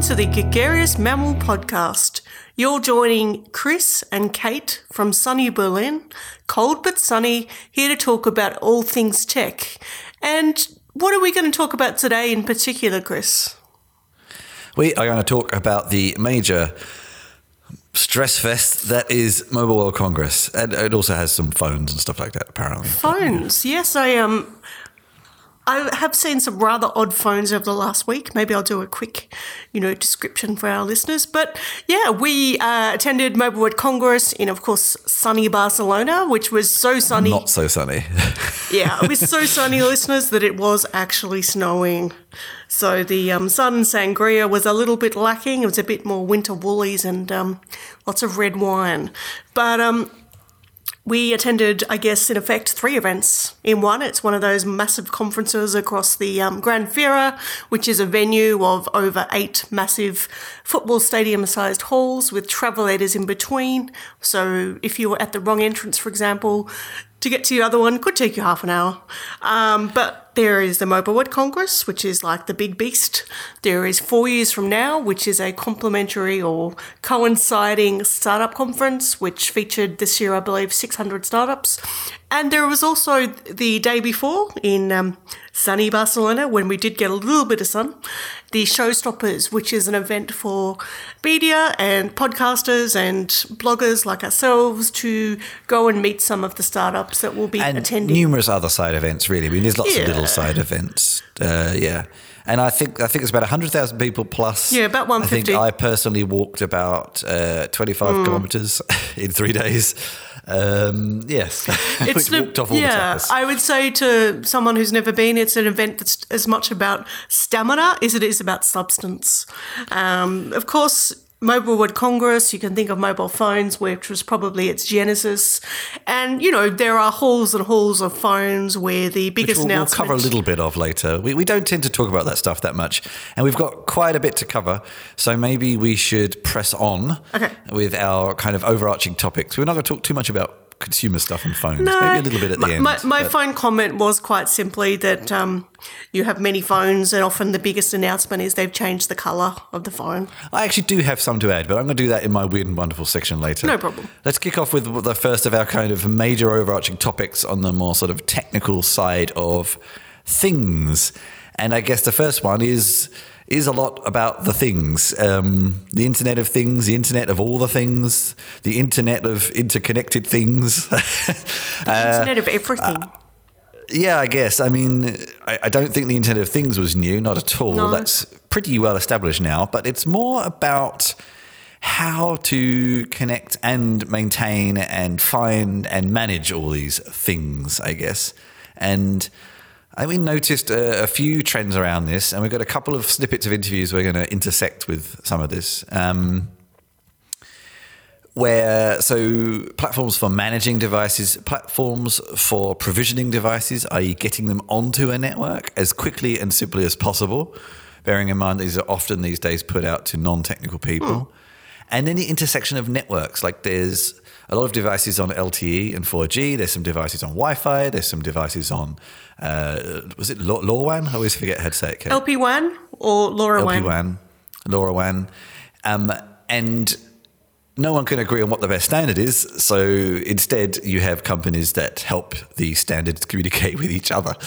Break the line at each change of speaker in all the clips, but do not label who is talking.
to the Gregarious Mammal Podcast. You're joining Chris and Kate from sunny Berlin, cold but sunny, here to talk about all things tech. And what are we going to talk about today in particular, Chris?
We are going to talk about the major stress fest that is Mobile World Congress. And it also has some phones and stuff like that, apparently.
Phones, yes, I have seen some rather odd phones over the last week. Maybe I'll do a quick, description for our listeners. But yeah, we attended Mobile World Congress in, of course, sunny Barcelona, which was so sunny.
Not so sunny.
Yeah, it was so sunny, listeners, that it was actually snowing. So the sun sangria was a little bit lacking. It was a bit more winter woolies and lots of red wine. But we attended, I guess, in effect, 3 events in one. It's one of those massive conferences across the Gran Feira, which is a venue of over 8 massive football stadium-sized halls with travellators in between. So if you were at the wrong entrance, for example, to get to the other one could take you half an hour. But there is the Mobile World Congress, which is like the big beast. There is 4 years from now, which is a complementary or coinciding startup conference, which featured this year, I believe, 600 startups. And there was also the day before in sunny Barcelona, when we did get a little bit of sun, the Showstoppers, which is an event for media and podcasters and bloggers like ourselves to go and meet some of the startups that will be attending.
Numerous other side events, really. I mean, there's lots of little side events. And I think it's about 100,000 people plus.
Yeah, about 150.
I think I personally walked about 25 kilometres in 3 days. Yes,
It's
walked off all the tires.
I would say to someone who's never been, it's an event that's as much about stamina as it is about substance. Of course, Mobile World Congress, you can think of mobile phones, which was probably its genesis. And, there are halls and halls of phones where the biggest announcement...
We'll cover a little bit of later. We don't tend to talk about that stuff that much. And we've got quite a bit to cover. So maybe we should press on with our kind of overarching topics. We're not going to talk too much about consumer stuff and phones.
No,
maybe a little bit at the end.
My phone comment was quite simply that you have many phones and often the biggest announcement is they've changed the colour of the phone.
I actually do have some to add, but I'm going to do that in my Weird and Wonderful section later.
No problem.
Let's kick off with the first of our kind of major overarching topics on the more sort of technical side of things. And I guess the first one is a lot about the things, the Internet of Things, the Internet of all the things, the Internet of interconnected things.
The Internet of everything.
Yeah, I guess. I mean, I don't think the Internet of Things was new, not at all.
No.
That's pretty well established now, but it's more about how to connect and maintain and find and manage all these things, I guess. And we noticed a few trends around this, and we've got a couple of snippets of interviews we're going to intersect with some of this. So platforms for managing devices, platforms for provisioning devices, i.e. getting them onto a network as quickly and simply as possible, bearing in mind these are often these days put out to non-technical people. And then the intersection of networks, like there's a lot of devices on LTE and 4G. There's some devices on Wi-Fi. There's some devices on, was it LoRaWAN? I always forget how to say it. Kate.
LPWAN or LoRaWAN?
LoRaWAN. And no one can agree on what the best standard is. So instead, you have companies that help the standards communicate with each other.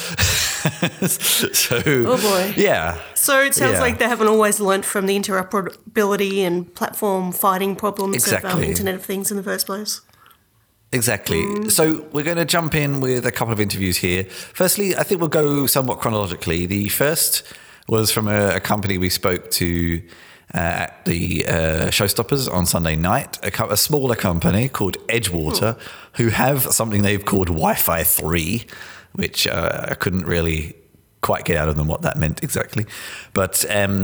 Oh boy.
Yeah.
So it sounds like they haven't always learnt from the interoperability and platform fighting problems of Internet of Things in the first place.
Exactly. So we're going to jump in with a couple of interviews here. Firstly, I think we'll go somewhat chronologically. The first was from a company we spoke to at the Showstoppers on Sunday night, a smaller company called Edgewater, who have something they've called Wi-Fi 3, which I couldn't really quite get out of them what that meant exactly. But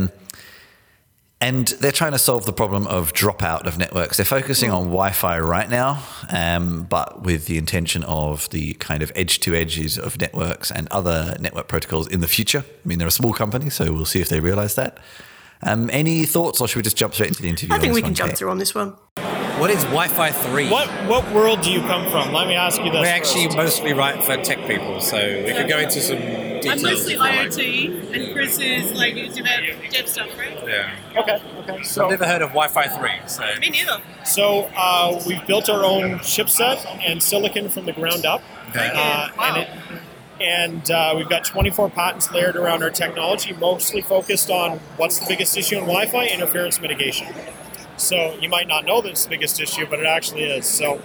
and they're trying to solve the problem of dropout of networks. They're focusing on Wi-Fi right now, but with the intention of the kind of edge-to-edges of networks and other network protocols in the future. I mean, they're a small company, so we'll see if they realize that. Any thoughts, or should we just jump straight into the interview?
I think we can jump through on this one.
What is Wi-Fi 3?
What world do you come from? Let me ask you this.
We actually mostly write for tech people, so we could go into some details.
I'm mostly IoT, and Chris is like dev stuff, right?
Yeah.
Okay. So
I've never heard of Wi-Fi 3, so...
Me neither.
So we've built our own chipset and silicon from the ground up.
Okay.
Wow.
And we've got 24 patents layered around our technology, mostly focused on what's the biggest issue in Wi-Fi? Interference mitigation. So you might not know that it's the biggest issue, but it actually is. So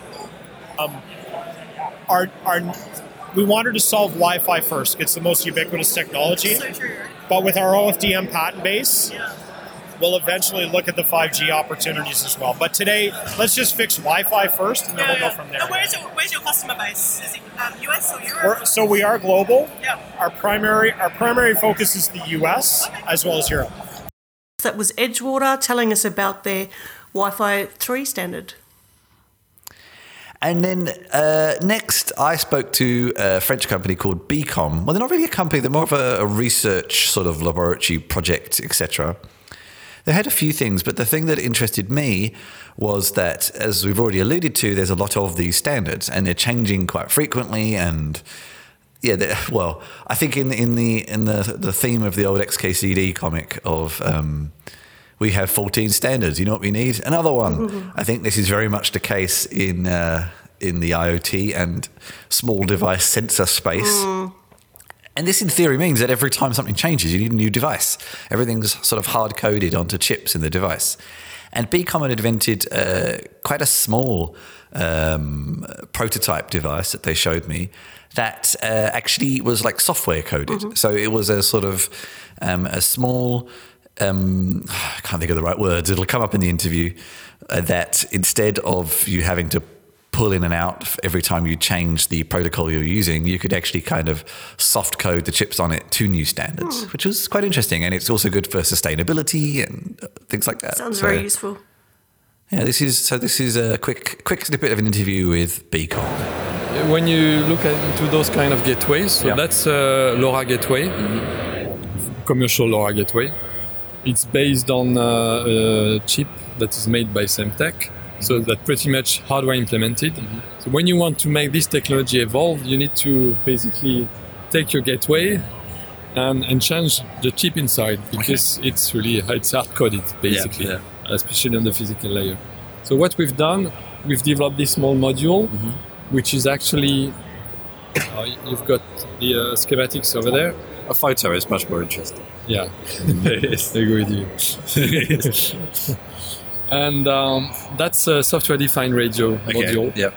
we wanted to solve Wi-Fi first. It's the most ubiquitous technology.
So true.
But with our OFDM patent base, we'll eventually look at the 5G opportunities as well. But today, let's just fix Wi-Fi first, and then we'll go from there.
And where's your customer base? Is it US or Europe?
So we are global.
Yeah.
Our primary focus is the US as well as Europe.
That was Edgewater telling us about their Wi-Fi 3 standard.
And then next, I spoke to a French company called Beacom. Well, they're not really a company; they're more of a research sort of laboratory project, etc. They had a few things, but the thing that interested me was that, as we've already alluded to, there's a lot of these standards, and they're changing quite frequently. And well, I think in the theme of the old XKCD comic of we have 14 standards. You know what we need? Another one. Mm-hmm. I think this is very much the case in the IoT and small device sensor space. Mm. And this, in theory, means that every time something changes, you need a new device. Everything's sort of hard-coded onto chips in the device. And Beacom had invented quite a small prototype device that they showed me that actually was like software coded. Mm-hmm. So it was a sort of a small... I can't think of the right words. It'll come up in the interview that instead of you having to pull in and out every time you change the protocol you're using, you could actually kind of soft code the chips on it to new standards, which was quite interesting. And it's also good for sustainability and things like that.
Sounds very useful.
Yeah, this is a quick snippet of an interview with Beacom.
When you look into those kind of gateways, so that's LoRa gateway, commercial LoRa gateway. It's based on a chip that is made by Semtech, so that's pretty much hardware implemented. Mm-hmm. So when you want to make this technology evolve, you need to basically take your gateway and change the chip inside, because it's hard-coded, basically, especially on the physical layer. So what we've done, we've developed this small module, which is actually, you've got the schematics over there.
A photo is much more interesting.
Yeah, I agree with you. And that's a software-defined radio module.
Yeah.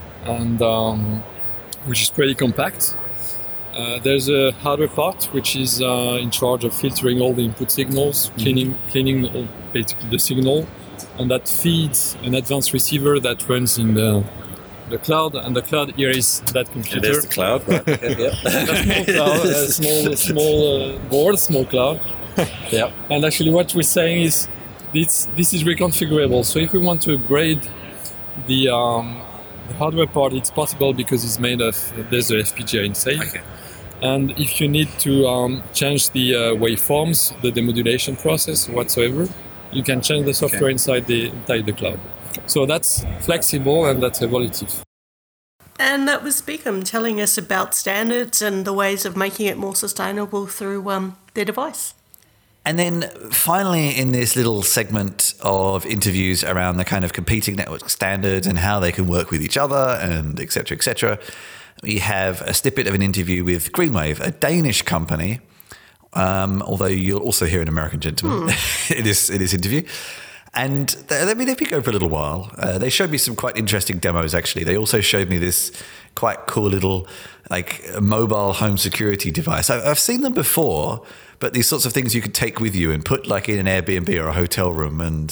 And which is pretty compact. There's a hardware part which is in charge of filtering all the input signals, cleaning basically the signal, and that feeds an advanced receiver that runs in the cloud, and the cloud here is that computer.
It is the cloud, right?
A small board, small cloud.
Yeah.
And actually what we're saying is this is reconfigurable. So if we want to upgrade the hardware part, it's possible because it's made of, there's an FPGA inside.
Okay.
And if you need to change the waveforms, the demodulation process, whatsoever, you can change the software inside the cloud. So that's flexible and that's evolutive.
And that was Beacom telling us about standards and the ways of making it more sustainable through their device.
And then finally, in this little segment of interviews around the kind of competing network standards and how they can work with each other and et cetera, we have a snippet of an interview with Greenwave, a Danish company, although you'll also hear an American gentleman in this interview. And they've been going for a little while. They showed me some quite interesting demos, actually. They also showed me this quite cool little mobile home security device. I've seen them before, but these sorts of things you could take with you and put in an Airbnb or a hotel room and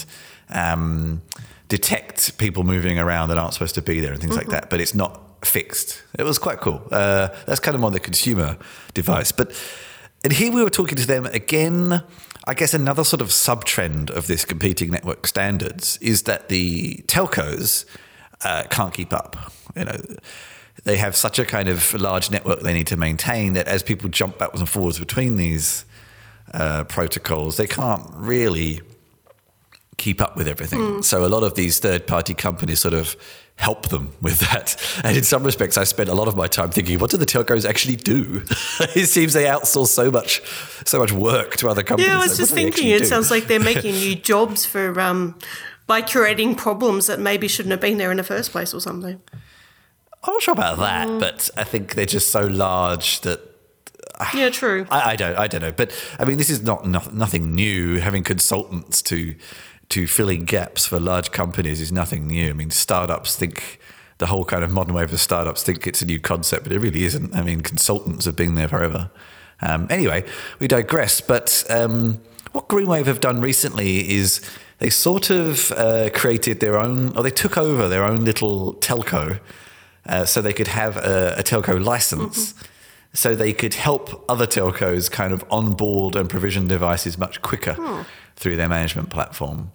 detect people moving around that aren't supposed to be there and things like that. But it's not fixed. It was quite cool. That's kind of more the consumer device. And here we were talking to them again. I guess another sort of sub-trend of this competing network standards is that the telcos can't keep up. They have such a kind of large network they need to maintain that as people jump backwards and forwards between these protocols, they can't really keep up with everything. So a lot of these third-party companies sort of help them with that. And in some respects, I spent a lot of my time thinking, what do the telcos actually do? It seems they outsource so much work to other companies.
Yeah, I was just thinking, it sounds like they're making new jobs for by creating problems that maybe shouldn't have been there in the first place or something.
I'm not sure about that, but I think they're just so large that
Yeah, true.
I don't know. But I mean, this is nothing new. Having consultants to fill in gaps for large companies is nothing new. I mean, startups think the whole kind of modern wave of startups think it's a new concept, but it really isn't. I mean, consultants have been there forever. Anyway, we digress. But what Greenwave have done recently is they sort of created their own, or they took over their own little telco, so they could have a telco license. So they could help other telcos kind of onboard and provision devices much quicker through their management platform.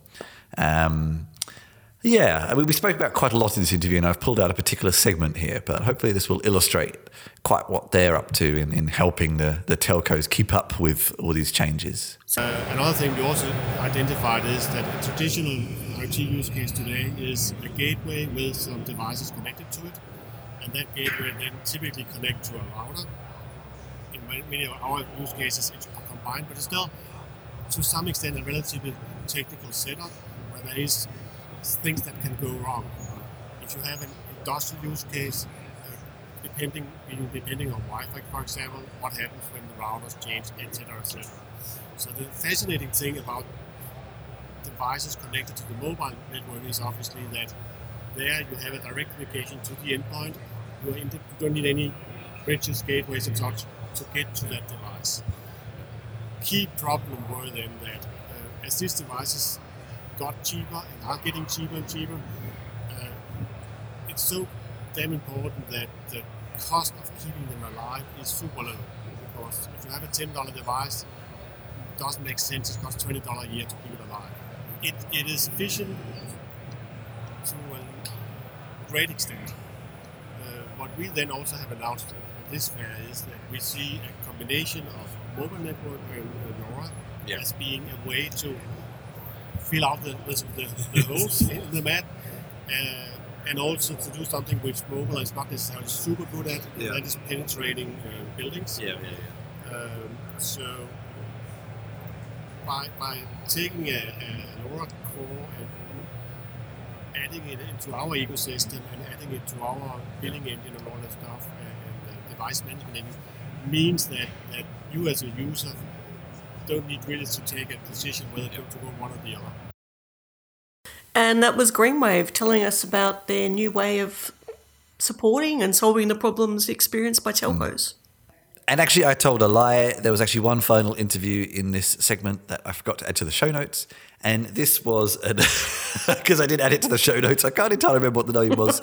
Yeah, I mean, we spoke about quite a lot in this interview, and I've pulled out a particular segment here, but hopefully this will illustrate quite what they're up to in helping the telcos keep up with all these changes.
Another thing we also identified is that a traditional IoT use case today is a gateway with some devices connected to it, and that gateway then typically connect to a router. In many of our use cases, it's combined, but it's still, to some extent, a relatively technical setup where there is things that can go wrong. If you have an industrial use case, depending on Wi-Fi, for example, what happens when the routers change, etc., etc. So the fascinating thing about devices connected to the mobile network is obviously that there you have a direct communication to the endpoint. You don't need any bridges, gateways, and such to get to that device. Key problem were then that as these devices got cheaper and are getting cheaper and cheaper, it's so damn important that the cost of keeping them alive is super low. Because if you have a $10 device, it doesn't make sense. It costs $20 a year to keep it alive. It is efficient to a great extent. What we then also have announced at this fair is that we see a combination of mobile network and LoRa as being a way to fill out the holes in the map, and also to do something which mobile is not necessarily super good at, that is penetrating buildings. So by taking a LoRa core and adding it into our ecosystem and adding it to our billing engine and all that stuff and device management engine means that you as a user don't need really to take a decision whether to go one or the other.
And that was Greenwave telling us about their new way of supporting and solving the problems experienced by telcos.
And actually, I told a lie. There was actually one final interview in this segment that I forgot to add to the show notes. And this was, because I didn't add it to the show notes, I can't entirely remember what the name was.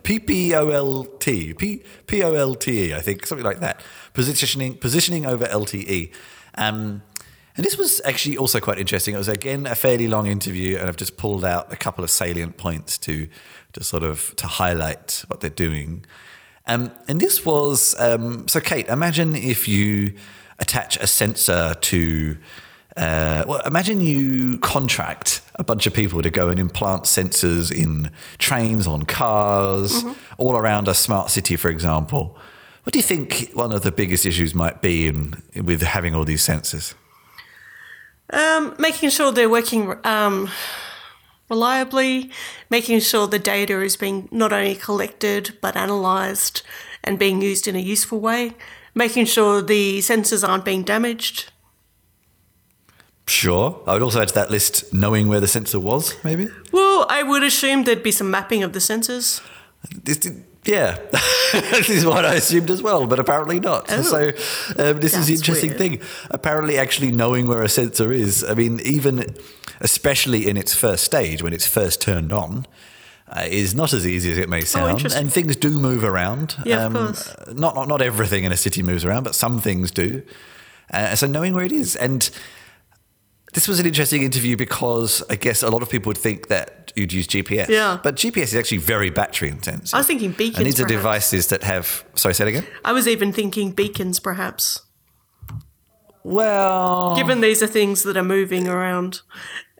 POLTE, I think, something like that. Positioning over LTE. And this was actually also quite interesting. It was, again, a fairly long interview, and I've just pulled out a couple of salient points to highlight what they're doing. And this was, so Kate, imagine if you attach a sensor to, imagine you contract a bunch of people to go and implant sensors in trains, on cars, all around a smart city, for example. What do you think one of the biggest issues might be with having all these sensors?
Making sure they're working reliably, making sure the data is being not only collected but analysed and being used in a useful way, making sure the sensors aren't being damaged.
Sure. I would also add to that list knowing where the sensor was, maybe?
Well, I would assume there'd be some mapping of the sensors.
Yeah, this is what I assumed as well, but apparently not.
Oh,
so this is the interesting
weird.
thing. Apparently actually knowing where a sensor is, I mean, even especially in its first stage, when it's first turned on, is not as easy as it may sound. And things do move around.
Yeah, of course.
Not everything in a city moves around, but some things do. So knowing where it is. And this was an interesting interview because I guess a lot of people would think that you'd use GPS.
Yeah.
But GPS is actually very battery intensive.
I was thinking beacons,
And these are
perhaps.
devices that have... Sorry, say that again?
I was even thinking beacons, perhaps.
Well...
Given these are things that are moving around.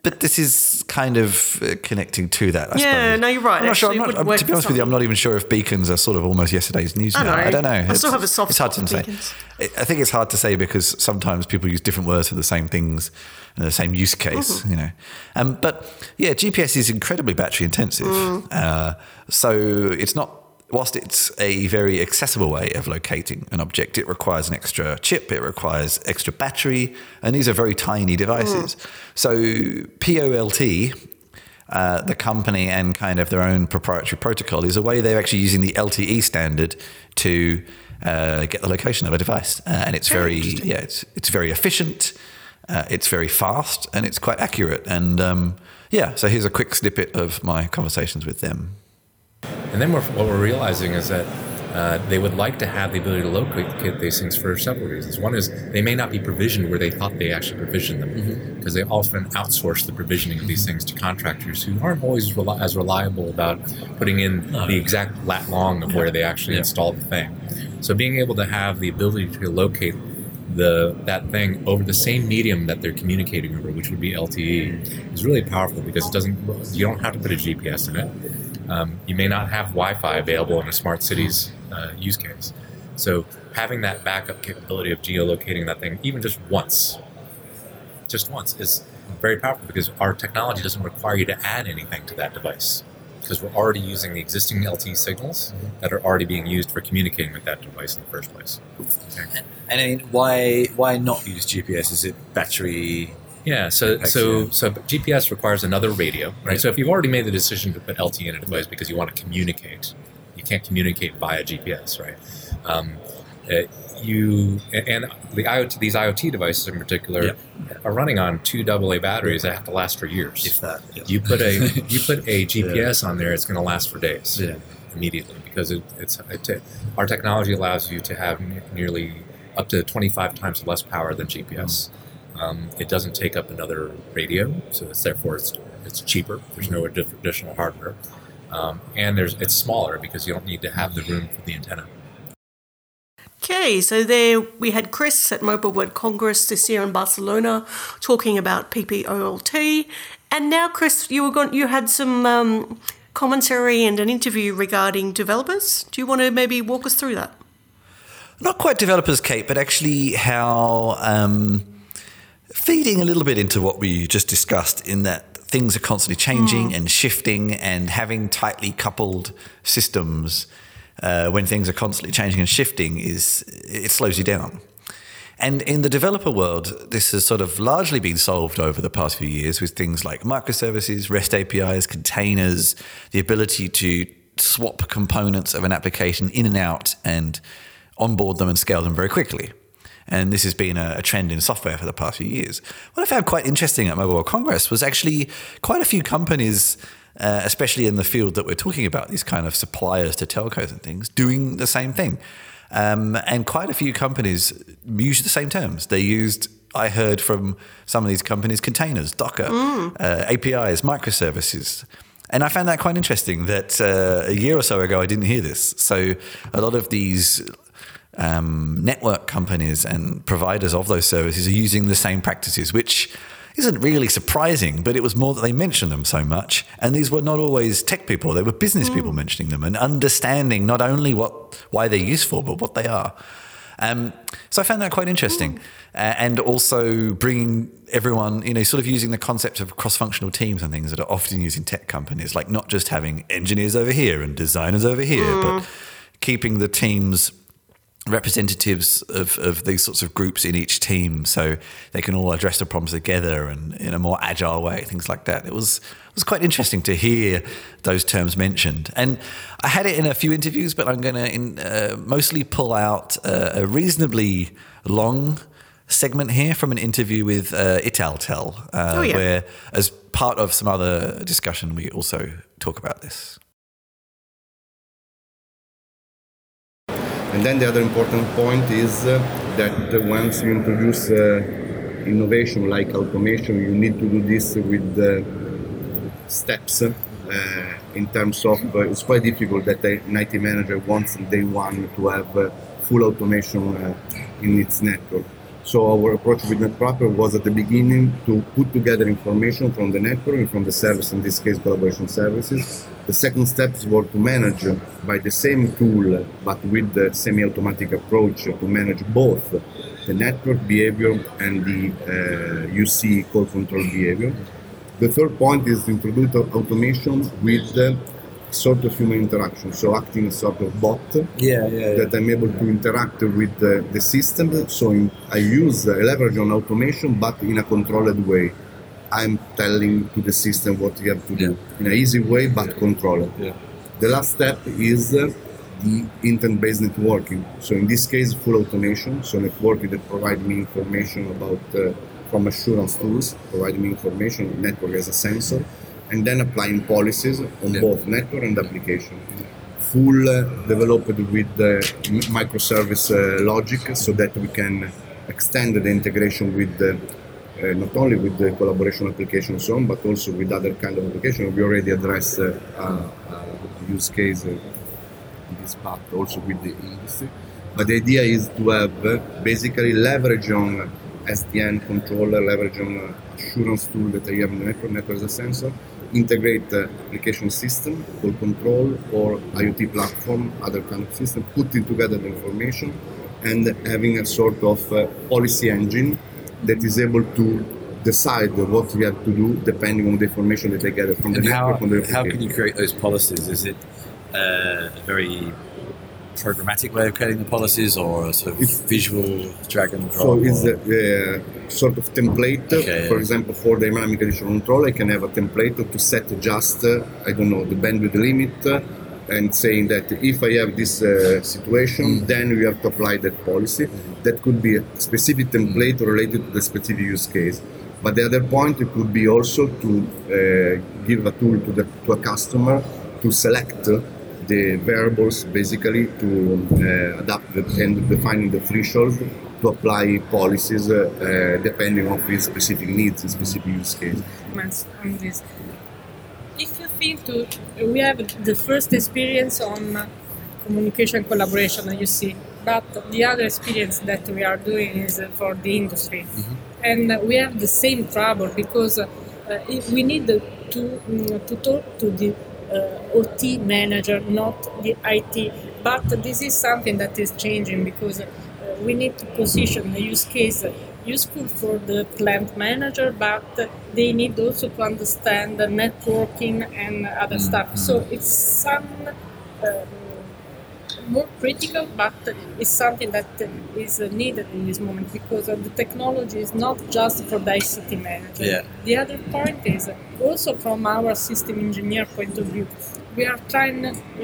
But this is kind of connecting to that, I
Yeah,
suppose.
no, you're right.
I'm not sure.
Actually, it would work
To be
for
honest with you, I'm
some.
not even sure if beacons are sort of almost yesterday's news now. I don't know.
I still have a soft
It's hard
spot
to
for
say.
beacons.
I think it's hard to say because sometimes people use different words for the same things and the same use case,
Mm-hmm.
you know. But yeah, GPS is incredibly battery intensive. So it's not. Whilst it's a very accessible way of locating an object, it requires an extra chip, it requires extra battery, and these are very tiny devices. So POLT, the company and kind of their own proprietary protocol, is a way they're actually using the LTE standard to get the location of a device. And it's it's very efficient, it's very fast, and it's quite accurate. And so here's a quick snippet of my conversations with them.
And then what we're realizing is that they would like to have the ability to locate these things for several reasons. One is they may not be provisioned where they thought they actually provisioned them, because they often outsource the provisioning of these things to contractors who aren't always as reliable about putting in the exact lat long of where they actually installed the thing. So being able to have the ability to locate that thing over the same medium that they're communicating over, which would be LTE, is really powerful because you don't have to put a GPS in it. You may not have Wi-Fi available in a smart cities use case. So having that backup capability of geolocating that thing, even just once, is very powerful because our technology doesn't require you to add anything to that device because we're already using the existing LTE signals that are already being used for communicating with that device in the first place. Okay.
And I mean, why not use GPS? Is it battery?
Yeah, so GPS requires another radio, right? So if you've already made the decision to put LTE in a device because you want to communicate, you can't communicate via GPS, right? These IoT devices in particular are running on 2 AA batteries that have to last for years.
If that,
you put a GPS on there, it's going to last for days immediately because our technology allows you to have nearly up to 25 times less power than GPS. It doesn't take up another radio, so therefore it's cheaper. There's no additional hardware, and it's smaller because you don't need to have the room for the antenna.
Okay, so there we had Chris at Mobile World Congress this year in Barcelona talking about PPOLT, and now Chris, you had some commentary and an interview regarding developers. Do you want to maybe walk us through that?
Not quite developers, Kate, but actually how. Feeding a little bit into what we just discussed in that things are constantly changing and shifting, and having tightly coupled systems when things are constantly changing and shifting it slows you down. And in the developer world, this has sort of largely been solved over the past few years with things like microservices, REST APIs, containers, the ability to swap components of an application in and out and onboard them and scale them very quickly. And this has been a trend in software for the past few years. What I found quite interesting at Mobile World Congress was actually quite a few companies, especially in the field that we're talking about, these kind of suppliers to telcos and things, doing the same thing. And quite a few companies used the same terms. I heard from some of these companies, containers, Docker, APIs, microservices. And I found that quite interesting that a year or so ago, I didn't hear this. So a lot of these network companies and providers of those services are using the same practices, which isn't really surprising, but it was more that they mentioned them so much. And these were not always tech people, they were business people mentioning them and understanding not only why they're useful, but what they are. So I found that quite interesting. And also bringing everyone, sort of using the concept of cross-functional teams and things that are often used in tech companies, like not just having engineers over here and designers over here, but keeping the teams representatives of these sorts of groups in each team so they can all address the problems together and in a more agile way, things like that. It was quite interesting to hear those terms mentioned. And I had it in a few interviews, but I'm going to mostly pull out a reasonably long segment here from an interview with Italtel, where as part of some other discussion, we also talk about this.
And then the other important point is that once you introduce innovation like automation, you need to do this with steps in terms of it's quite difficult that an IT manager wants day one to have full automation in its network. So our approach with NetWrapper was at the beginning to put together information from the network and from the service, in this case collaboration services. The second steps were to manage by the same tool, but with the semi-automatic approach, to manage both the network behavior and the UC call control behavior. The third point is to introduce automation with sort of human interaction, so acting as sort of bot that I'm able to interact with the system. So I leverage on automation, but in a controlled way. I'm telling to the system what you have to do in an easy way, but controlled. The last step is the intent-based networking. So in this case, full automation. So networking that provide me information about from assurance tools, provide me information, network as a sensor, and then applying policies on both network and application. Full developed with the microservice logic, so that we can extend the integration with not only with the collaboration application and so on, but also with other kind of applications. We already addressed use case in this part also with the industry. But the idea is to have basically leverage on SDN controller, leverage on assurance tool that I have in the network as a sensor, integrate the application system, call control, or IoT platform, other kind of system, putting together the information and having a sort of policy engine that is able to decide what we have to do depending on the information that I gather from the network.
How can you create those policies? Is it a very programmatic way of creating the policies, or a sort of visual drag and drop?
So it's a sort of template. For example, for the dynamic additional control, I can have a template to set just, the bandwidth limit, and saying that if I have this situation, then we have to apply that policy. That could be a specific template related to the specific use case. But the other point, it could be also to give a tool to a customer to select the variables, basically to adapt and defining the threshold to apply policies depending on his specific needs, his specific use case.
On this. If you think we have the first experience on communication collaboration, you see, but the other experience that we are doing is for the industry. And we have the same trouble because we need to talk to the OT manager, not the IT. But this is something that is changing because we need to position the use case useful for the plant manager, but they need also to understand the networking and other stuff. So it's some more critical, but it's something that is needed in this moment because the technology is not just for the ICT manager. The other point is also from our system engineer point of view, we are trying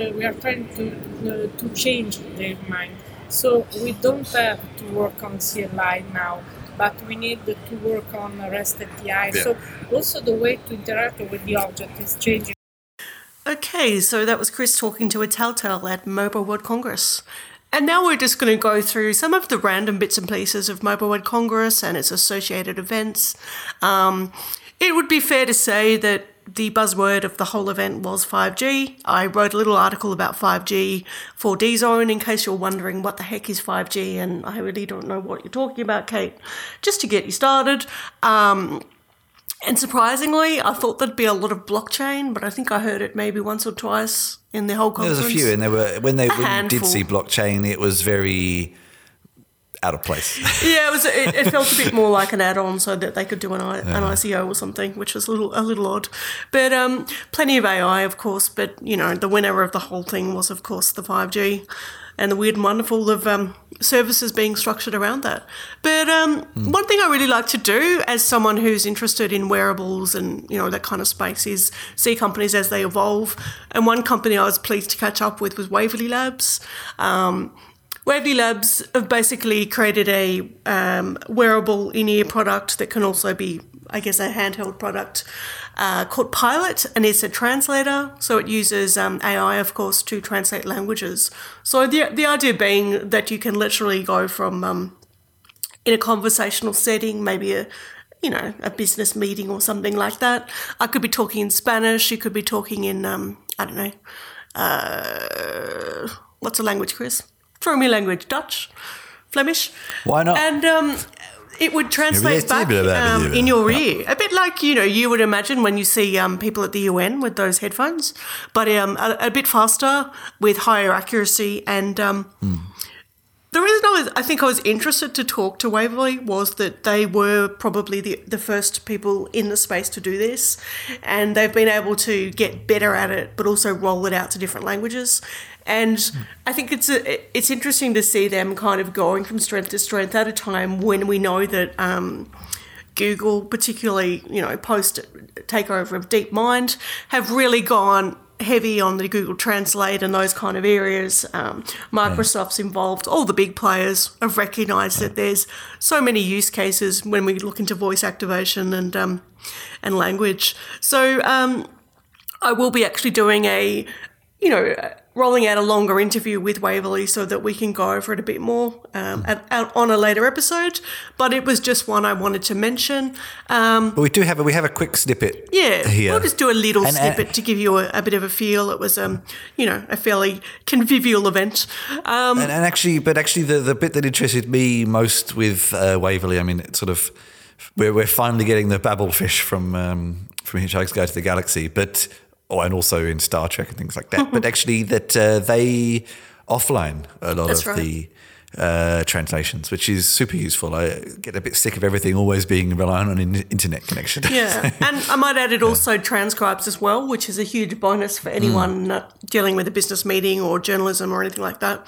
to change their mind. So we don't have to work on CLI now, but we need to work on REST API. So also the way to interact with the object is changing.
Okay, so that was Chris talking to Italtel at Mobile World Congress. And now we're just going to go through some of the random bits and pieces of Mobile World Congress and its associated events. It would be fair to say that the buzzword of the whole event was 5G. I wrote a little article about 5G for DZone in case you're wondering what the heck is 5G, and I really don't know what you're talking about, Kate. Just to get you started. And surprisingly, I thought there'd be a lot of blockchain, but I think I heard it maybe once or twice in the whole conference.
There was a few, and when you did see blockchain, it was very out of place.
Yeah, it felt a bit more like an add-on so that they could do an ICO or something, which was a little odd. But plenty of AI, of course, but, the winner of the whole thing was, of course, the 5G. And the weird and wonderful of services being structured around that. But one thing I really like to do as someone who's interested in wearables and, that kind of space is see companies as they evolve. And one company I was pleased to catch up with was Waverly Labs. Waverly Labs have basically created a wearable in-ear product that can also be, I guess, a handheld product called Pilot, and it's a translator. So it uses AI, of course, to translate languages. So the idea being that you can literally go from in a conversational setting, maybe a business meeting or something like that. I could be talking in Spanish. You could be talking in what's a language, Chris? Throw me a language, Dutch, Flemish.
Why not?
And it would translate back in your ear. A bit like, you would imagine when you see people at the UN with those headphones, but a bit faster with higher accuracy. And the reason I think I was interested to talk to Waverley was that they were probably the first people in the space to do this, and they've been able to get better at it, but also roll it out to different languages. And I think it's interesting to see them kind of going from strength to strength at a time when we know that Google, particularly, post takeover of DeepMind, have really gone heavy on the Google Translate and those kind of areas. Microsoft's involved. All the big players have recognised that there's so many use cases when we look into voice activation and language. So I will be actually doing rolling out a longer interview with Waverley so that we can go over it a bit more on a later episode. But it was just one I wanted to mention.
But we have a quick snippet.
Yeah,
here.
We'll just do a little snippet to give you a bit of a feel. It was a fairly convivial event.
And actually, the bit that interested me most with Waverley, I mean, it's sort of we're finally getting the babblefish from Hitchhiker's Guide to the Galaxy, but. And also in Star Trek and things like that. But actually that they offline a lot the translations, which is super useful. I get a bit sick of everything always being reliant on an internet connection.
Yeah, and I might add it also transcribes as well, which is a huge bonus for anyone dealing with a business meeting or journalism or anything like that.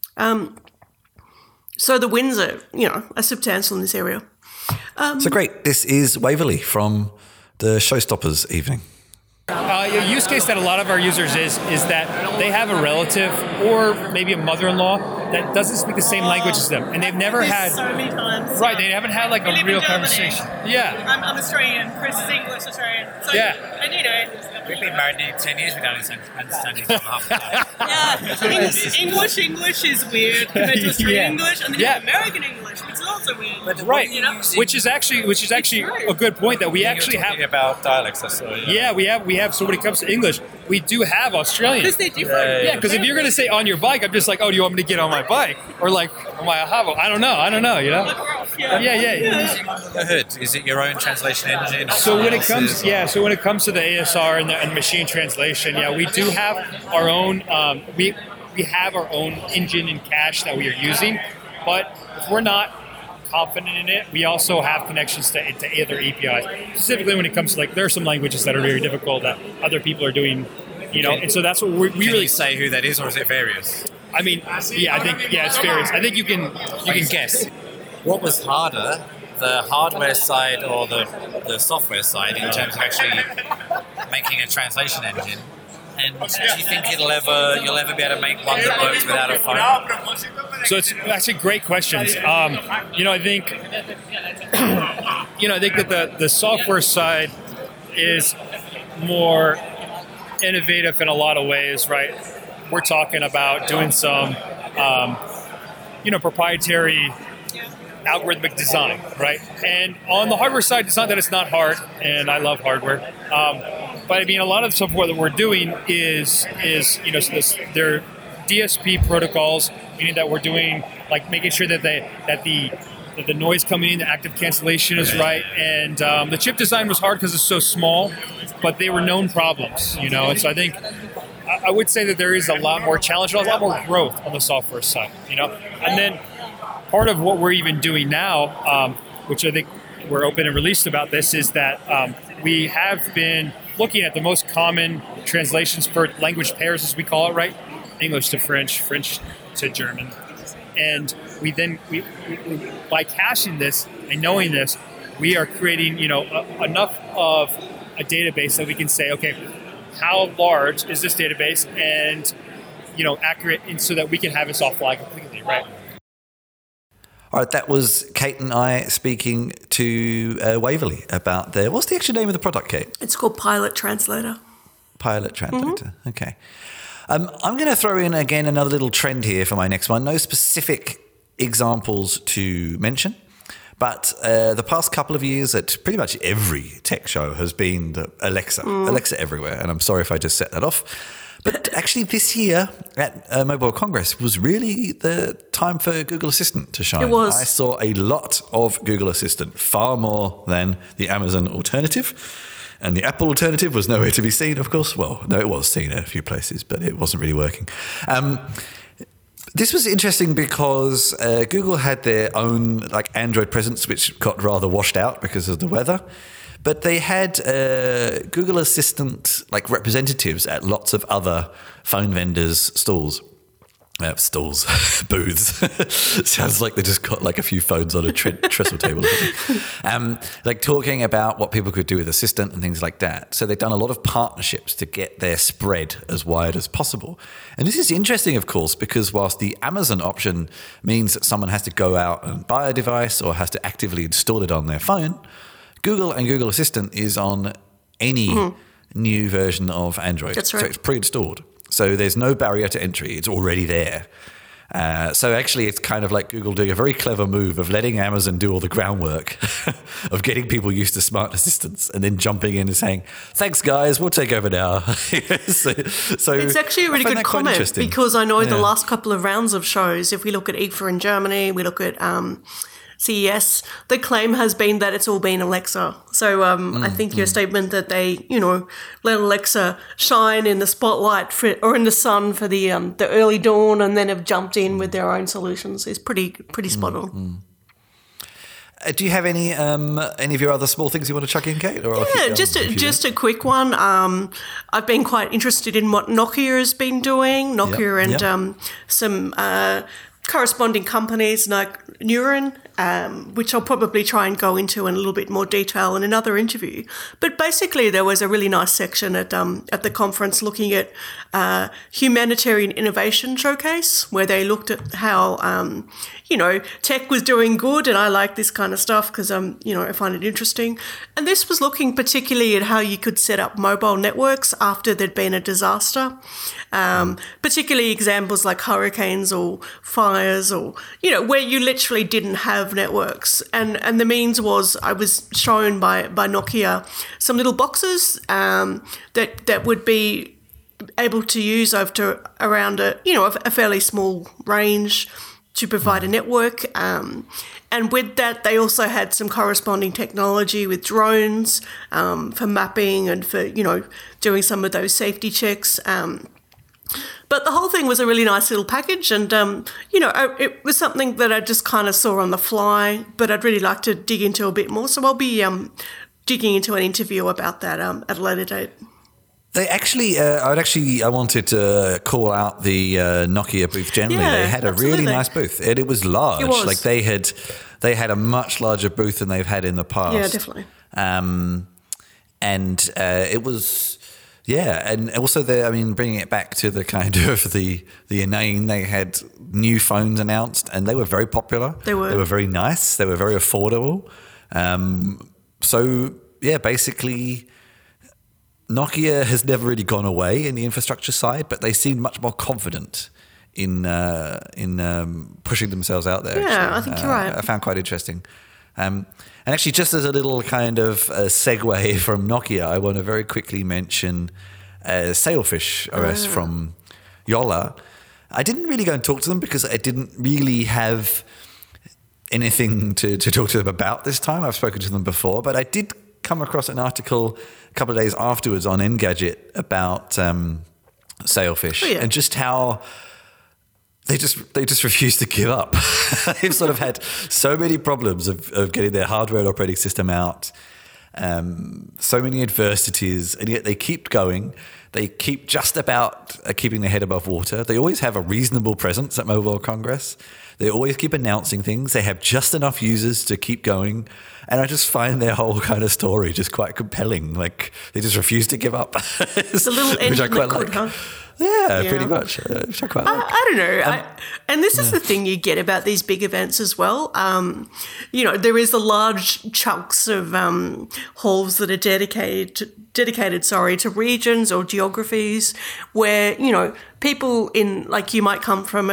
So the wins are, are substantial in this area.
So great. This is Waverley from the Showstoppers evening.
A use case that a lot of our users is that they have a relative or maybe a mother-in-law that doesn't speak the same language as them, and they've never had
so many times.
Right, they haven't had like a real conversation. Yeah,
I'm Australian. Chris is English Australian. So,
yeah,
and
we've been married nearly 10 years. We don't understand each other half the time.
Yeah, English is weird compared to Australian English, and then you have American English, which is also weird.
But, right, which is actually a good point that we actually have
about dialects.
Yeah, we have. So when it comes to English, we do have Australian.
Because they're different.
Yeah, because if you're going to say on your bike, I'm just like, oh, do you want me to get on my bike? Or like, on my Ahava? I don't know,
Yeah. The hood, is it your own translation engine?
So when it comes to the ASR and the machine translation, we do have our own, we have our own engine and cache that we are using, but if we're not confident in it, we also have connections to other APIs. Specifically when it comes to there are some languages that are very difficult that other people are doing, and so that's what we really...
Can you say who that is, or is it various?
I mean, it's various. I think you can guess.
What was harder, the hardware side or the software side, in terms of actually making a translation engine? And do you think you'll ever be able to make one that works without a phone?
So it's actually great questions. I think that the software side is more innovative in a lot of ways, right? We're talking about doing some, proprietary algorithmic design, right? And on the hardware side, it's not that it's not hard, and I love hardware. But I mean, a lot of the software that we're doing is they're DSP protocols, meaning that we're doing making sure that the noise coming in, the active cancellation is right, and the chip design was hard because it's so small, but they were known problems, And so I think I would say that there is a lot more challenge, a lot more growth on the software side, And then part of what we're even doing now, which I think we're open and released about this, is that we have been looking at the most common translations for language pairs, as we call it, right? English to French, French to German. And we by caching this and knowing this, we are creating, enough of a database that we can say, okay, how large is this database, and, accurate, and so that we can have this offline completely, right?
All right, that was Kate and I speaking to Waverley about what's the actual name of the product, Kate?
It's called Pilot Translator.
Pilot Translator, Okay. I'm going to throw in again another little trend here for my next one. No specific examples to mention, but the past couple of years at pretty much every tech show has been the Alexa everywhere. And I'm sorry if I just set that off. But actually, this year at Mobile World Congress was really the time for Google Assistant to shine.
It was.
I saw a lot of Google Assistant, far more than the Amazon alternative. And the Apple alternative was nowhere to be seen, of course. Well, no, it was seen in a few places, but it wasn't really working. This was interesting because Google had their own like Android presence, which got rather washed out because of the weather. But they had Google Assistant like representatives at lots of other phone vendors' stalls. Booths. Sounds like they just got like a few phones on a trestle table or something. Like talking about what people could do with Assistant and things like that. So they've done a lot of partnerships to get their spread as wide as possible. And this is interesting, of course, because whilst the Amazon option means that someone has to go out and buy a device or has to actively install it on their phone, Google and Google Assistant is on any new version of Android.
That's right.
So it's pre-installed. So there's no barrier to entry. It's already there. So actually, it's kind of like Google doing a very clever move of letting Amazon do all the groundwork of getting people used to smart assistants and then jumping in and saying, thanks, guys, we'll take over now. so
it's actually a really good comment because I know the last couple of rounds of shows, if we look at IFA in Germany, we look at CES, the claim has been that it's all been Alexa. So I think your statement that they, let Alexa shine in the spotlight or in the sun for the early dawn and then have jumped in with their own solutions is pretty spot on.
Do you have any of your other small things you want to chuck in, Kate? Or
just a quick one. I've been quite interested in what Nokia has been doing. And some corresponding companies like Neuron, which I'll probably try and go into in a little bit more detail in another interview. But basically, there was a really nice section at the conference looking at humanitarian innovation showcase, where they looked at how tech was doing good, and I like this kind of stuff because I find it interesting. And this was looking particularly at how you could set up mobile networks after there'd been a disaster. Particularly examples like hurricanes or fires or, where you literally didn't have networks. And the means was I was shown by Nokia some little boxes that would be able to use around a fairly small range to provide a network. And with that, they also had some corresponding technology with drones for mapping and for, doing some of those safety checks. But the whole thing was a really nice little package and, it was something that I just kind of saw on the fly, but I'd really like to dig into a bit more. So I'll be digging into an interview about that at a later date.
They actually, I wanted to call out the Nokia booth generally.
Yeah,
they had a really nice booth, and it was large.
It was.
Like they had a much larger booth than they've had in the past.
Yeah, definitely.
It was. Yeah, and also bringing it back to the kind of the inane, they had new phones announced, and they were very popular. They were very nice. They were very affordable. Basically, Nokia has never really gone away in the infrastructure side, but they seem much more confident in pushing themselves out there.
Yeah, I think you're right.
I found quite interesting. And actually, just as a little kind of segue from Nokia, I want to very quickly mention Sailfish OS from Yola. I didn't really go and talk to them because I didn't really have anything to talk to them about this time. I've spoken to them before, but I did come across an article a couple of days afterwards on Engadget about Sailfish and just how they just refuse to give up. They've sort of had so many problems of getting their hardware and operating system out, so many adversities, and yet they keep going. They keep just about keeping their head above water. They always have a reasonable presence at Mobile World Congress. They always keep announcing things. They have just enough users to keep going. And I just find their whole kind of story just quite compelling. Like, they just refuse to give up.
It's a little engine that could, huh?
Yeah, pretty much. Which I quite like.
I don't know. And this is the thing you get about these big events as well. There is the large chunks of halls that are dedicated to regions or geographies where, people you might come from a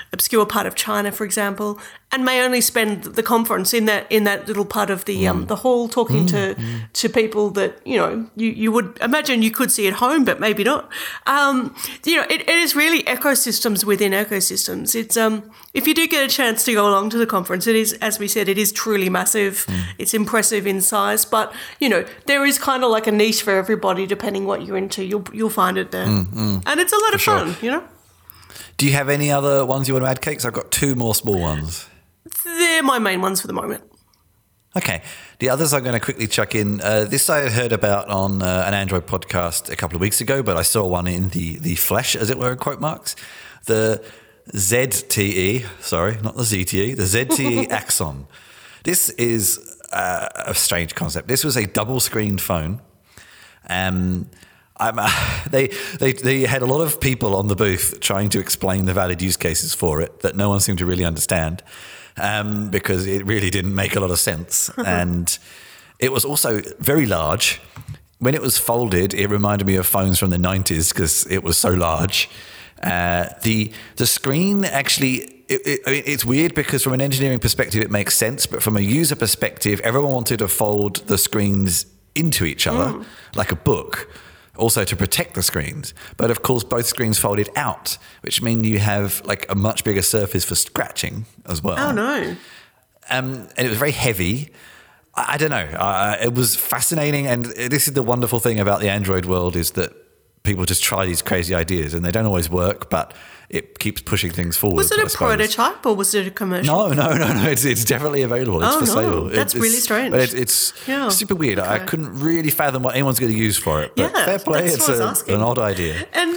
obscure part of China, for example, and may only spend the conference in that little part of the hall talking to people that you would imagine you could see at home, but maybe not. It is really ecosystems within ecosystems. It's if you do get a chance to go along to the conference, it is, as we said, it is truly massive. It's impressive in size, but there is kind of like a niche for everybody depending what you're into. You'll find it there, and it's a lot of fun.
Do you have any other ones you want to add, Cakes? I've got 2 more small ones.
They're my main ones for the moment.
Okay. The others I'm going to quickly chuck in. This I had heard about on an Android podcast a couple of weeks ago, but I saw one in the flesh, as it were, in quote marks. The ZTE, sorry, not the ZTE, the ZTE Axon. This is a strange concept. This was a double-screened phone. They had a lot of people on the booth trying to explain the valid use cases for it that no one seemed to really understand because it really didn't make a lot of sense. And it was also very large. When it was folded, it reminded me of phones from the 90s because it was so large. The screen actually, it's weird because from an engineering perspective, it makes sense. But from a user perspective, everyone wanted to fold the screens into each other like a book. Also to protect the screens. But of course, both screens folded out, which means you have like a much bigger surface for scratching as well.
Oh, no.
And it was very heavy. I don't know. It was fascinating. And this is the wonderful thing about the Android world is that people just try these crazy ideas and they don't always work, but it keeps pushing things forward.
Was it a prototype or was it a commercial?
No. It's definitely available. It's for sale.
That's really strange.
But it's super weird. Okay. I couldn't really fathom what anyone's going to use for it. But fair play. It's an odd idea.
And,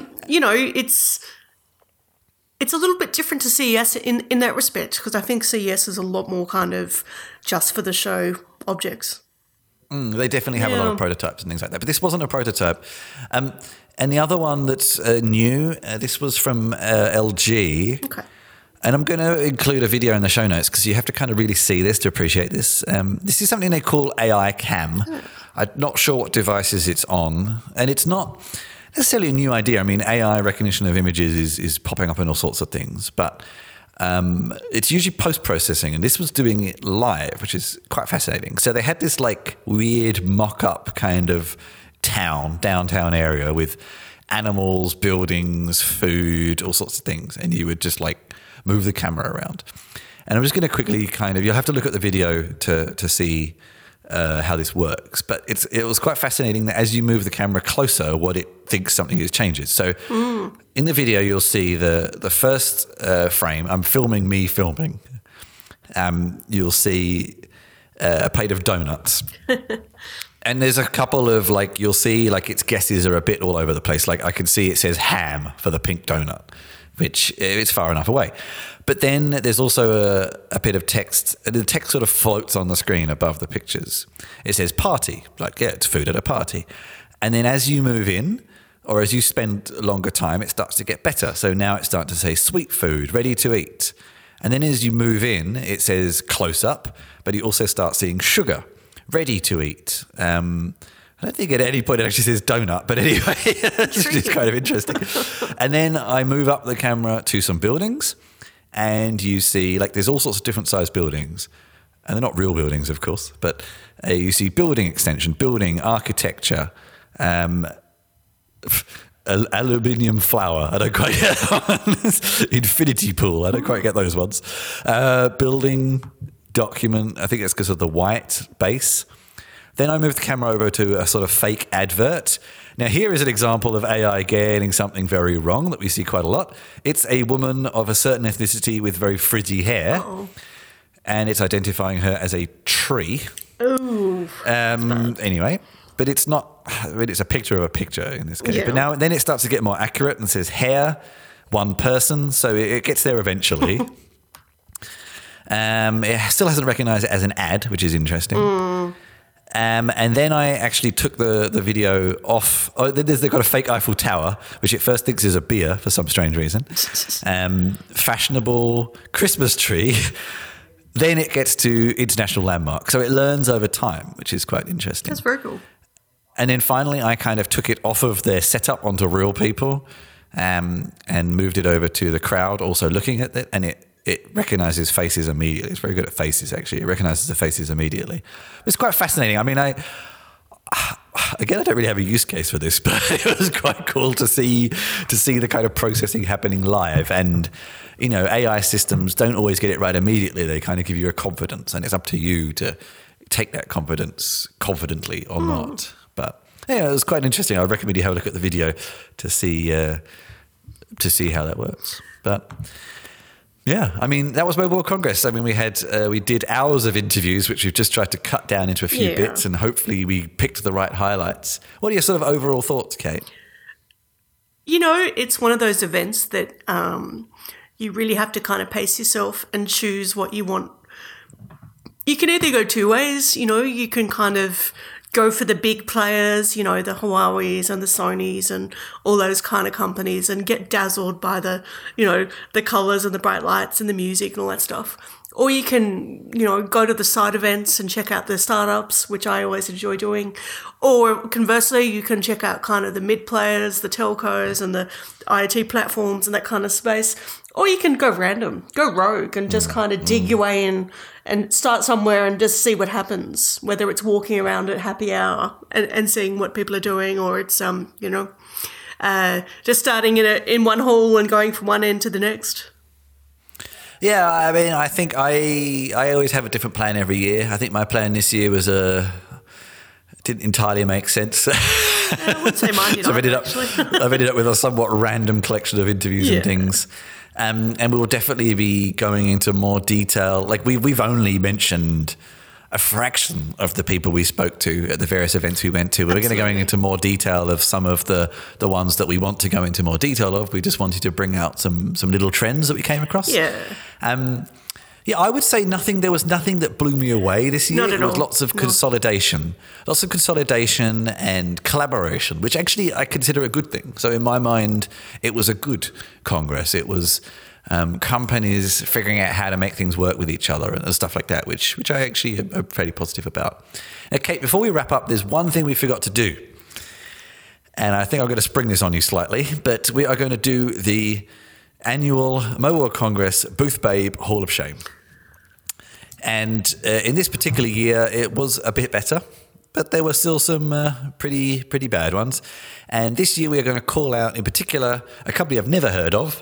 it's a little bit different to CES in that respect because I think CES is a lot more kind of just for the show objects.
They definitely have a lot of prototypes and things like that. But this wasn't a prototype. And the other one that's new, this was from LG. Okay. And I'm going to include a video in the show notes because you have to kind of really see this to appreciate this. This is something they call AI Cam. I'm not sure what devices it's on. And it's not necessarily a new idea. I mean, AI recognition of images is popping up in all sorts of things. But it's usually post-processing. And this was doing it live, which is quite fascinating. So they had this like weird mock-up kind of downtown area with animals, buildings, food, all sorts of things. And you would just like move the camera around. And I'm just going to quickly you'll have to look at the video to see how this works. But it was quite fascinating that as you move the camera closer, what it thinks something is changes. So in the video, you'll see the first frame, I'm filming me filming. You'll see a plate of donuts. And there's a couple of you'll see its guesses are a bit all over the place. Like I can see it says ham for the pink donut, which it's far enough away. But then there's also a bit of text. The text sort of floats on the screen above the pictures. It says party, it's food at a party. And then as you move in, or as you spend longer time, it starts to get better. So now it's starting to say sweet food, ready to eat. And then as you move in, it says close up, but you also start seeing sugar, ready to eat. I don't think at any point it actually says donut, but anyway, it's kind of interesting. And then I move up the camera to some buildings, and you see there's all sorts of different sized buildings. And they're not real buildings, of course, but you see building extension, building architecture, aluminium flower. I don't quite get that one. Infinity pool. I don't quite get those ones. Building document. I think it's because of the white base. Then I moved the camera over to a sort of fake advert. Now here is an example of AI getting something very wrong that we see quite a lot. It's a woman of a certain ethnicity with very frizzy hair. Uh-oh. And it's identifying her as a tree.
Ooh.
Anyway, but it's not. I mean, it's a picture of a picture in this case. Yeah. But then it starts to get more accurate and says hair, one person. So it gets there eventually. It still hasn't recognized it as an ad, which is interesting. And then I actually took the video off. Oh, they've got a fake Eiffel Tower, which it first thinks is a beer for some strange reason. Fashionable Christmas tree. Then it gets to international landmark. So it learns over time, which is quite interesting.
That's very cool.
And then finally, I kind of took it off of their setup onto real people. and moved it over to the crowd also looking at it, and it recognizes faces immediately. It's very good at faces, actually. It recognizes the faces immediately. It's quite fascinating. I mean, I don't really have a use case for this, but it was quite cool to see the kind of processing happening live. And, you know, AI systems don't always get it right immediately. They kind of give you a confidence, and it's up to you to take that confidence confidently or not. But yeah, it was quite interesting. I recommend you have a look at the video to see how that works. But yeah, I mean, that was Mobile World Congress. I mean, we did hours of interviews, which we've just tried to cut down into a few bits, and hopefully we picked the right highlights. What are your sort of overall thoughts, Kate?
You know, it's one of those events that you really have to kind of pace yourself and choose what you want. You can either go two ways. You know, you can kind of go for the big players, you know, the Huaweis and the Sonys and all those kind of companies, and get dazzled by the, you know, the colours and the bright lights and the music and all that stuff. Or you can, you know, go to the side events and check out the startups, which I always enjoy doing. Or conversely, you can check out kind of the mid players, the telcos and the IoT platforms and that kind of space. Or you can go random, go rogue and just kind of dig your way in and start somewhere and just see what happens, whether it's walking around at happy hour and seeing what people are doing, or it's, you know, just starting in one hall and going from one end to the next.
Yeah, I mean, I think I always have a different plan every year. I think my plan this year was didn't entirely make sense.
I wouldn't say mine did.
So I've ended up with a somewhat random collection of interviews and things. And we will definitely be going into more detail. Like we've only mentioned a fraction of the people we spoke to at the various events we went to. We're going to go into more detail of some of the ones that we want to go into more detail of. We just wanted to bring out some little trends that we came across.
Yeah.
Yeah, I would say there was nothing that blew me away this year.
Not at
There was
all.
lots of consolidation and collaboration, which actually I consider a good thing. So in my mind, it was a good Congress. It was companies figuring out how to make things work with each other and stuff like that, which I actually am fairly positive about. Now, Kate, before we wrap up, there's one thing we forgot to do. And I think I'm going to spring this on you slightly, but we are going to do the annual Mobile World Congress Booth Babe Hall of Shame. And in this particular year, it was a bit better, but there were still some pretty bad ones. And this year we are going to call out in particular a company I've never heard of,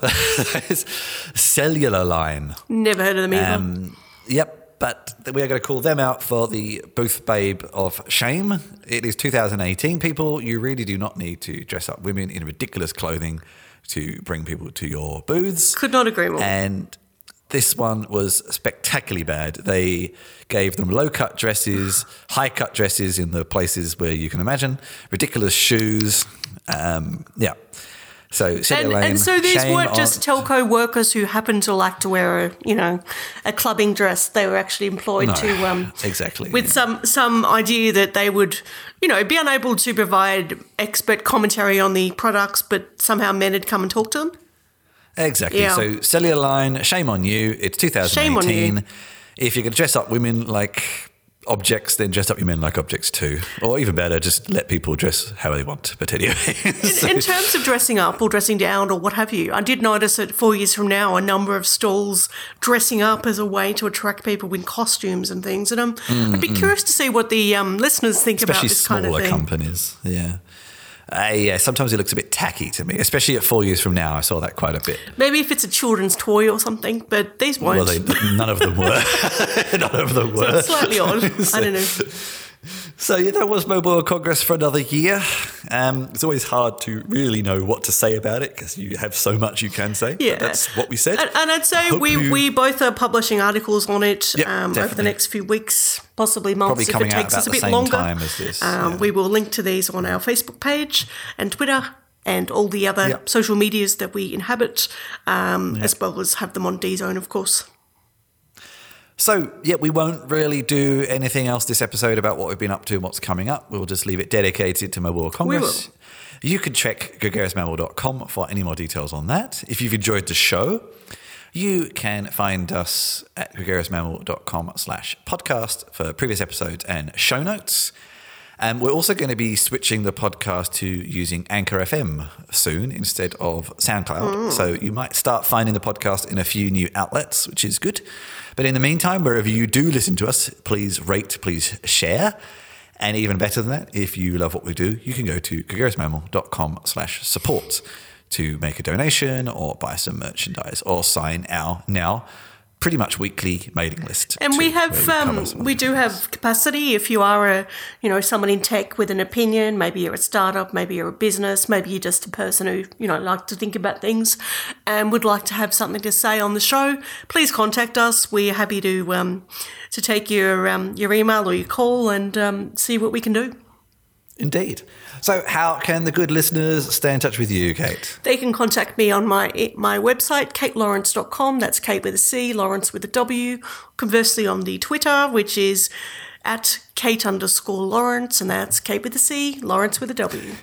Cellular Line.
Never heard of them either.
Yep, but we are going to call them out for the Booth Babe of Shame. It is 2018, people. You really do not need to dress up women in ridiculous clothing to bring people to your booths.
Could not agree more.
And this one was spectacularly bad. They gave them low-cut dresses, high-cut dresses in the places where you can imagine, ridiculous shoes. Yeah. So
and so these weren't just telco workers who happened to like to wear a clubbing dress. They were actually employed
exactly
with some idea that they would be unable to provide expert commentary on the products, but somehow men had come and talked to them.
Exactly.
Yeah.
So Cellular Line, shame on you. It's 2018.
Shame on you.
If you're going to dress up women like objects, then dress up your men like objects too. Or even better, just let people dress how they want. But anyway.
In terms of dressing up or dressing down or what have you, I did notice that 4 years from now, a number of stalls dressing up as a way to attract people in costumes and things. And I'd be curious to see what the listeners think about this kind of thing.
Especially smaller companies, yeah. Yeah, sometimes it looks a bit tacky to me, especially at 4 years from now. I saw that quite a bit.
Maybe if it's a children's toy or something, but these won't.
Well, none of them were. None of them were.
So it's slightly odd. I don't know.
So yeah, that was Mobile World Congress for another year. It's always hard to really know what to say about it because you have so much you can say.
Yeah,
but that's what we said.
And I'd say we both are publishing articles on it over the
definitely.
next few weeks, possibly months
Probably
if it
coming out
takes us a
about
bit
the same
longer.
time as this,
We will link to these on our Facebook page and Twitter and all the other social medias that we inhabit, as well as have them on D-Zone, of course.
So, yeah, we won't really do anything else this episode about what we've been up to and what's coming up. We'll just leave it dedicated to Mobile World Congress. You can check gregariousmobile.com for any more details on that. If you've enjoyed the show, you can find us at gregariousmobile.com/podcast for previous episodes and show notes. We're also going to be switching the podcast to using Anchor FM soon instead of SoundCloud. So you might start finding the podcast in a few new outlets, which is good. But in the meantime, wherever you do listen to us, please rate, please share. And even better than that, if you love what we do, you can go to gregariousmammal.com/support to make a donation or buy some merchandise or sign our now pretty much weekly mailing list.
And we do have capacity. If you are someone in tech with an opinion, maybe you're a startup, maybe you're a business, maybe you're just a person who like to think about things and would like to have something to say on the show, please contact us. We're happy to take your email or your call and see what we can do.
Indeed. So how can the good listeners stay in touch with you, Kate?
They can contact me on my website, katelawrence.com. That's Kate with a C, Lawrence with a W. Conversely, on the Twitter, which is at Kate_Lawrence, and that's Kate with a C, Lawrence with a W.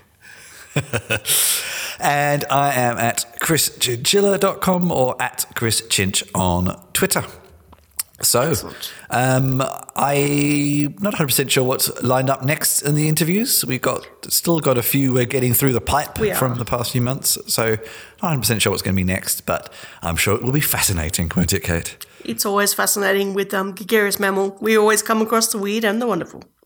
And I am at chrischinchilla.com or at chrischinch on Twitter. So, I'm not 100% sure what's lined up next in the interviews. We've still got a few we're getting through the pipe from the past few months. So, not 100% sure what's going to be next, but I'm sure it will be fascinating, won't it, Kate?
It's always fascinating with Gregarious Mammal. We always come across the weird and the wonderful.